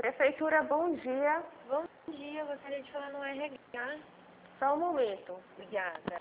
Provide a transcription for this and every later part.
Prefeitura, bom dia. Bom dia, gostaria de falar no RH. Só um momento. Obrigada.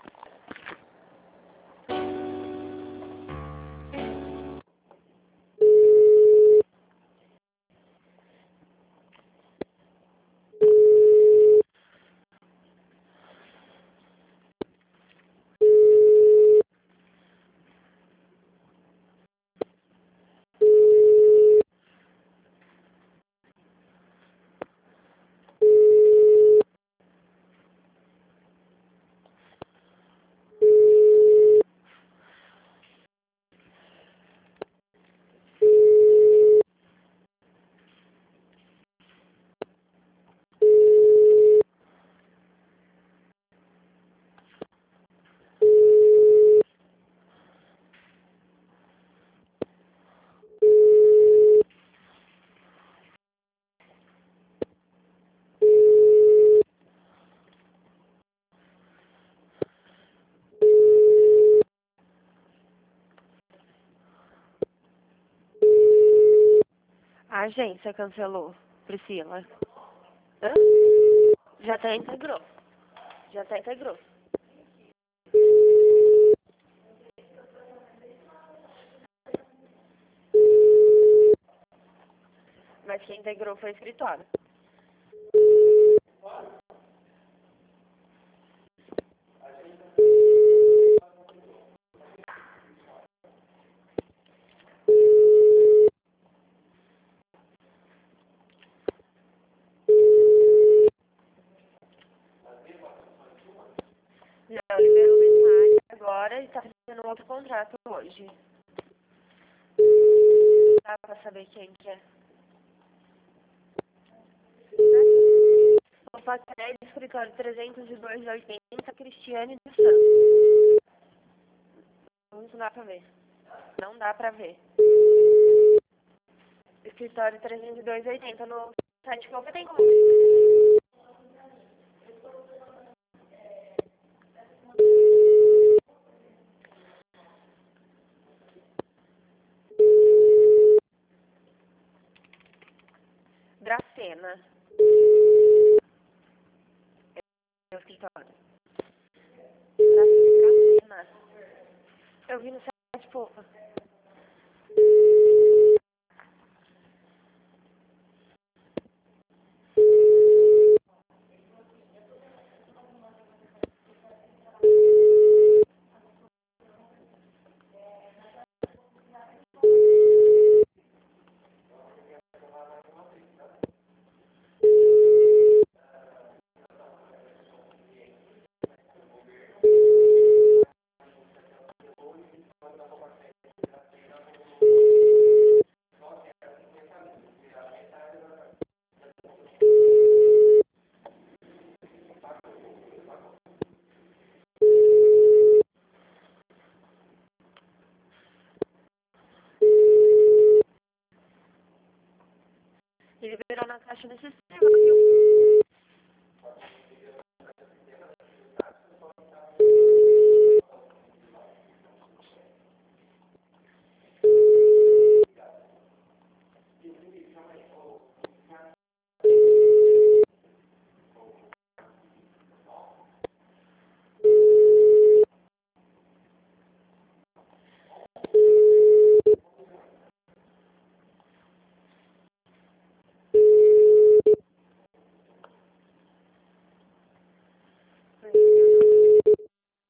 A agência cancelou. Priscila. Hã? Já até integrou. Mas quem integrou foi o escritório. Não, liberou metade agora e tá fazendo outro contrato hoje. Dá pra saber quem que é. O Patré do escritório 30280, Cristiane dos Santos. Não dá pra ver. Não dá pra ver. Escritório 30280 no site qual que tem como. Dracena. É o escritório. Dracena. Eu vi no site, pô. Ele liberou na caixa do sistema.